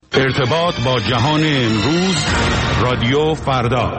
ارتباط با جهان امروز، رادیو فردا.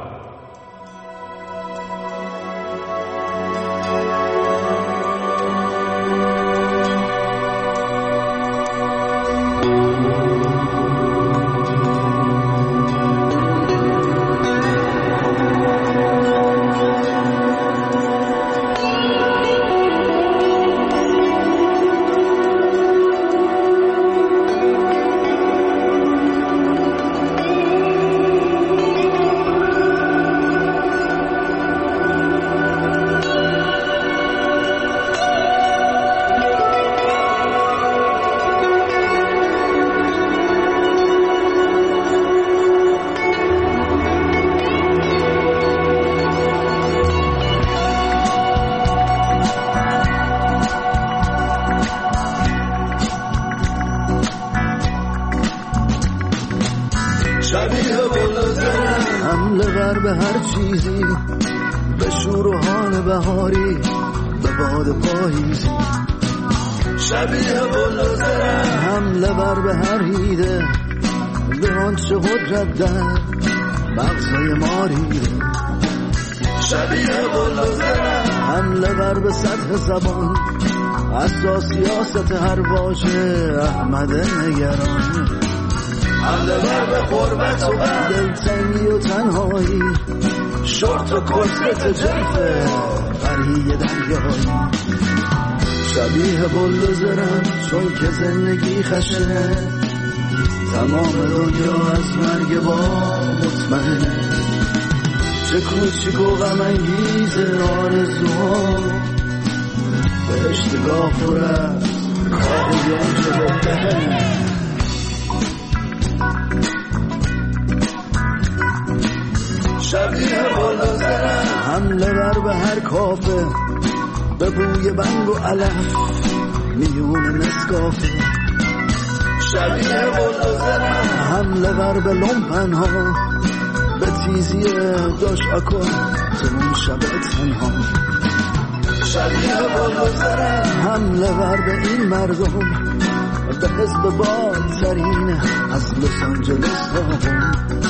حمله ور به هر چیزی، به شور و حال بهاری، به باد پاییزی. شبیه بلوزرم حمله ور به هر هیده، به آنچه قدرت در مغزای ما ریده. شبیه بلوزرم حمله ور به سطح زبان، اساس سیاست هر واژه احمد نگران. حمله ور به غربت و دلتنگی و تنهایی، شورت و کسرت جلفه فرهی دریایی. شبیه بلوزرم چون که زندگی خشنه، تمام دنیا از مرگ با مطمئنه. چه کوچیک و غم انگیز آرزوها، به اشتگاه پر از کاریان شده بهنه. شبیه بلوزرم حمله ور به هر کافه، به بوی بنگ و علف میون نسکافه. شبیه بلوزرم حمله ور به لومپنها، به تیزی داش آکن تو اون شب تنها. شبیه بلوزرم حمله ور به این مردم، به حزب بالترین از لس آنجلس تا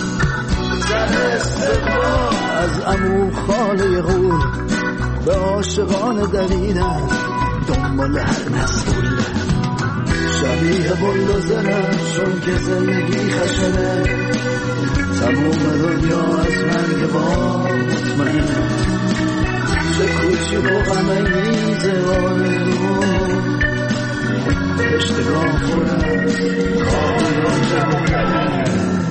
از عمو خاله غور، به عاشقان دویدن دنبال هر مسئول. شبیه بلوزرم چون که زندگی خشنه، تموم دنیا از مرگ با مطمئنه. چه کوچیک و غم انگیز آرزوها، اشتگاه پر از کاریان شده.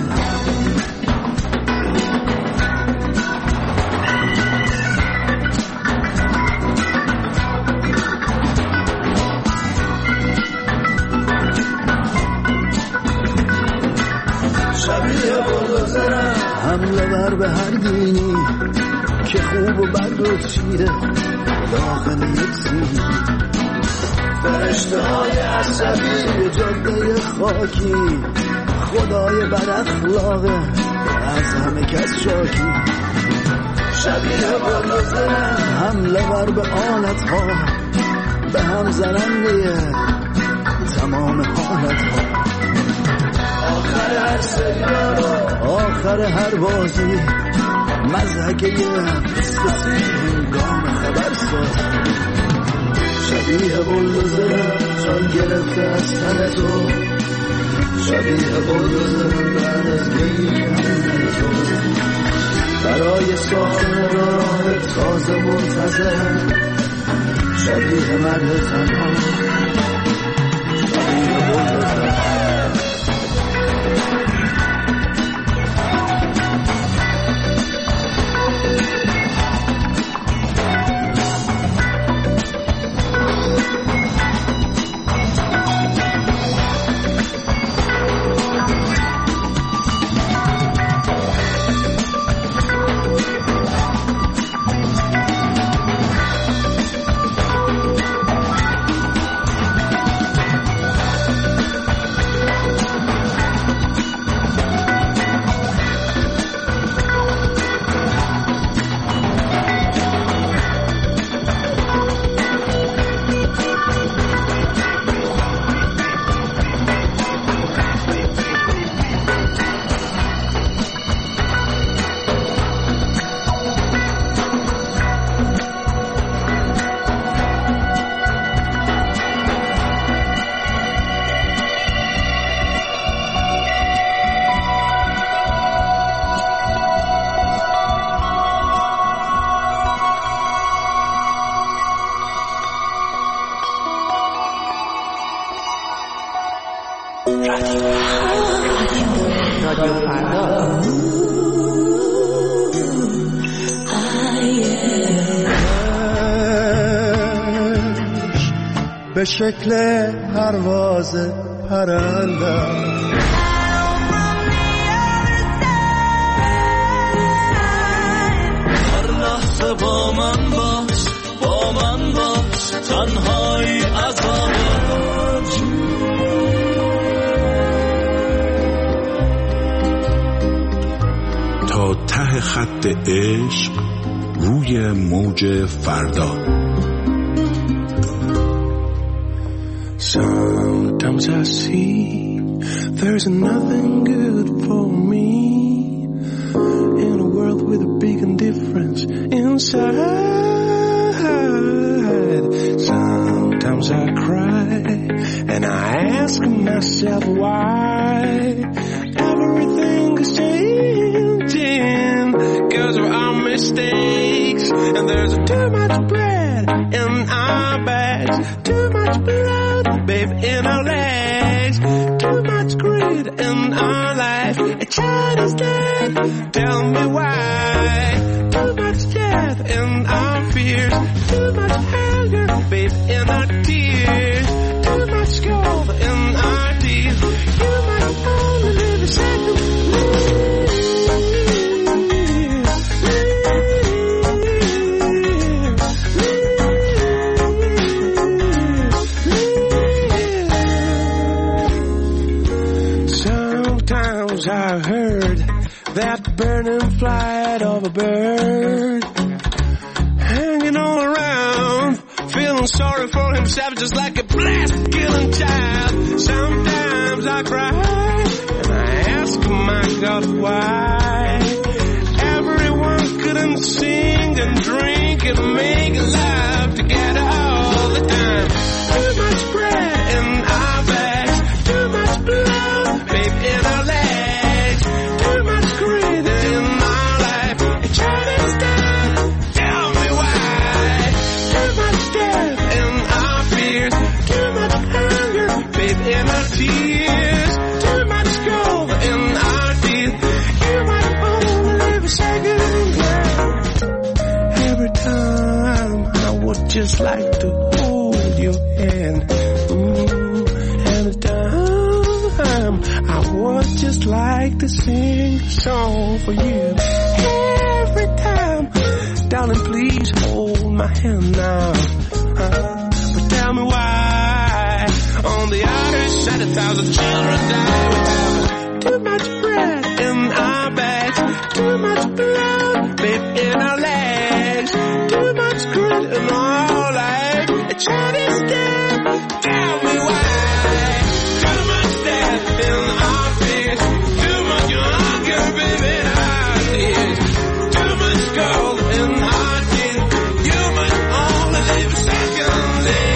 حمله ور به هر دینی که خوب و بد رو چیده داخل یک سینی. فرشته های عصبی جاده خاکی، خدای بد اخلاقه از همه کس شاکی. شبیه بلوزرم حمله ور به آلت ها، به هم زننده تمام حالت ها. آخر هر سریال و آخر هر بازی، مضحکه قصه هنگام خبرساز. شبیه بلوزرم چون گرفته از تن تو، شبیه بلوزرم بعد از گیرم تو، برای ساختن راه تازه منتظر. شبیه مرد تنها، شبیه بلوزرم. رادیو فردا. به شکل پرواز پرنده هر لحظه با من باش تنهایی عذابت تا ته خط عشق روی موج فردا. Sometimes I see there's nothing good for me in a world with a big indifference inside. Sometimes I cry and I ask myself why everything is changing because of our mistakes, and there's too much bread in our bags, too much blood, babe, in our legs, too much greed in our life. A child is dead, tell me why. Too much death in our fears, too much anger, babe, in our tears, too much gold in our teeth. You might only live a second. I heard that burning flight of a bird hanging all around, feeling sorry for himself just like a blast-killing child. Sometimes I cry and I ask my God why everyone couldn't sing and drink and make love together all the time. Too much bread in our bags, too much blood, babe, in our legs. Just like to hold your hand, and the time I would just like to sing a song for you. Every time, darling, please hold my hand now. But tell me why on the other side 1,000 children die without too much bread in our bags, too much blood, babe, in our legs, too much grit in our life. A child is dead. Tell me why. Too much death in our fears, too much hunger, baby, in our tears, too much gold in our tears. You must only live a second day.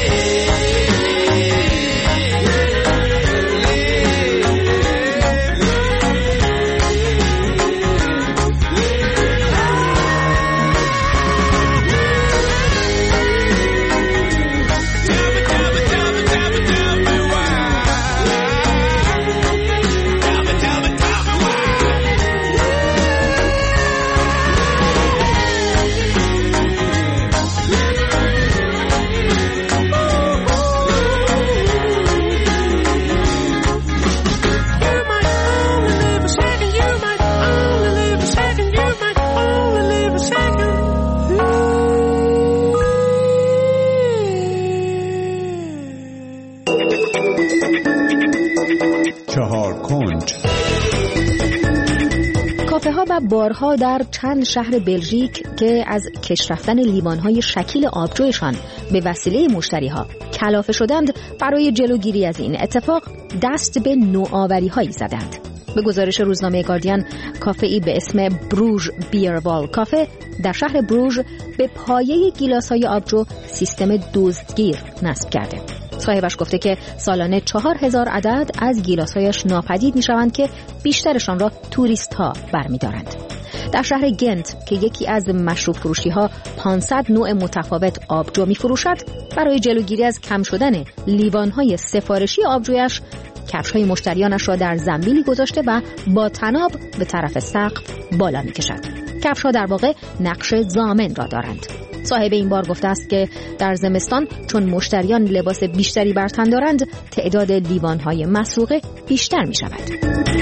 کافه‌ها و بارها در چند شهر بلژیک که از کش رفتن لیوان‌های شکیل آبجویشان به وسیله مشتری‌ها کلافه شدند، برای جلوگیری از این اتفاق دست به نوآوری‌هایی زدند. به گزارش روزنامه گاردین، کافه‌ای به اسم بروژ بیروال کافه در شهر بروژ به پایه گیلاس‌های آبجو سیستم دزدگیر نصب کرده. صاحبش گفته که سالانه 4,000 عدد از گیلاس‌هایش ناپدید می‌شوند که بیشترشان را توریست‌ها برمی‌دارند. در شهر گنت که یکی از مشروب فروشی‌ها 500 نوع متفاوت آبجو می‌فروشد، برای جلوگیری از کم شدن لیوان‌های سفارشی آبجویش کفش‌های مشتریانش را در زنبیلی گذاشته و با طناب به طرف سقف بالا می‌کشد. کفش‌ها در واقع نقش ضامن را دارند. صاحب این بار گفته است که در زمستان چون مشتریان لباس بیشتری بر تن دارند، تعداد لیوان‌های مسروقه بیشتر می‌شود.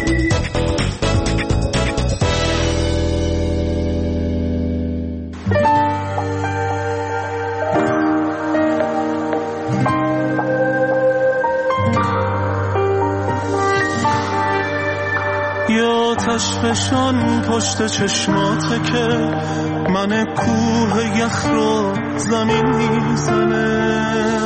آتشفشان پشت چشماته که من کوه یخ رو زمین میزنه،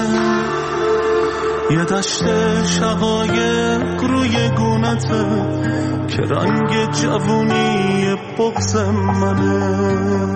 یه دشت شقایق روی گونته که رنگ جوونی بغض منه.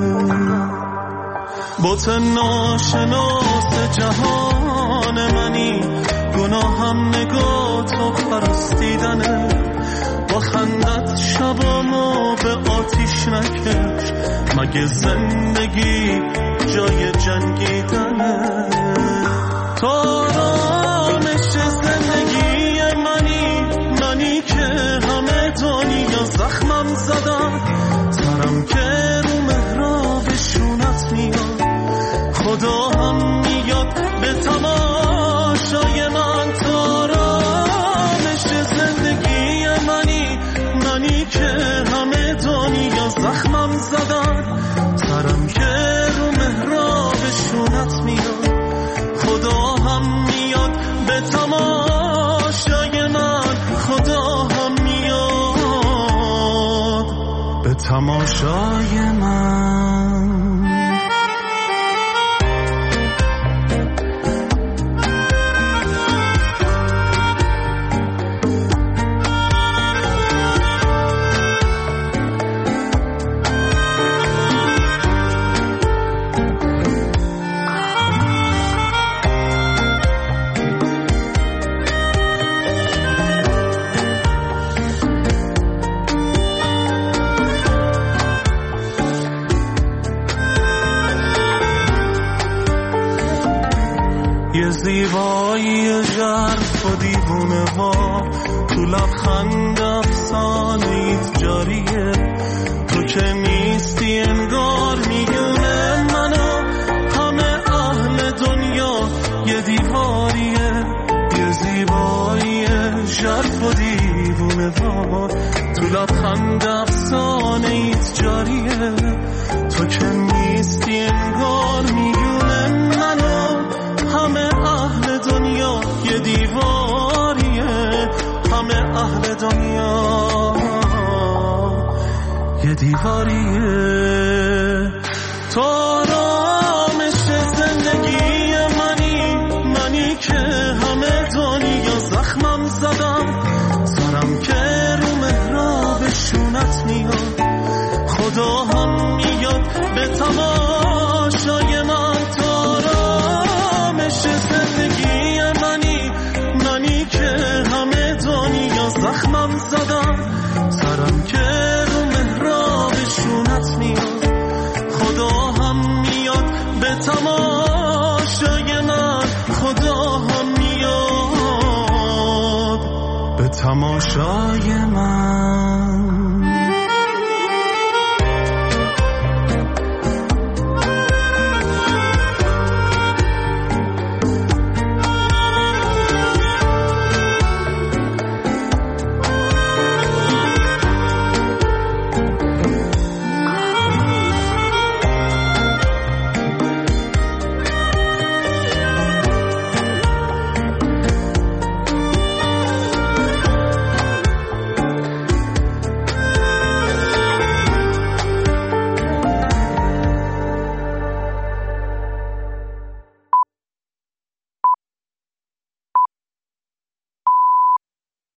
بت ناشناس جهان منی، گناهم نگاه تو پرستیدنه. با خندت شبامو به آتیش نکش، مگه زندگی جای جنگیدنه؟ تو آرامش زندگی منی که همه دنیا زخمم زدم، سرم که رو محراب شونت میاد، خدا هم میاد به تماشای من. تو آرامش زندگی منی که همه دنیا زخمم زدن، سرم که رو محراب شونت میاد، خدا هم میاد به تماشای من، خدا هم میاد به تماشای من. یه زیبایی ژرف و دیوونه ها، تو لبخند افسانه‌ایت جاریه. تو که نیستی انگار میونه منو، همه اهل دنیا یه دیواریه. یه زیبایی ژرف و دیوونه ها، تو لبخند افسانه‌ایت جاریه. تو که نیستی انگار میونه منو، همه اهل دنیا یه دیواریه. همه اهل دنیا یه دیواریه. تو آرامش زندگی منی که همه دنیا زخمم زدم، سرم که رو محراب شونت میاد، خدا هم میاد به تماشای من. تو آرامش زندگی منی که همه دنیا زخمم زدم، سرم که رو محراب شونت میاد، خدا هم میاد به تماشای من، خدا هم میاد به تماشای من.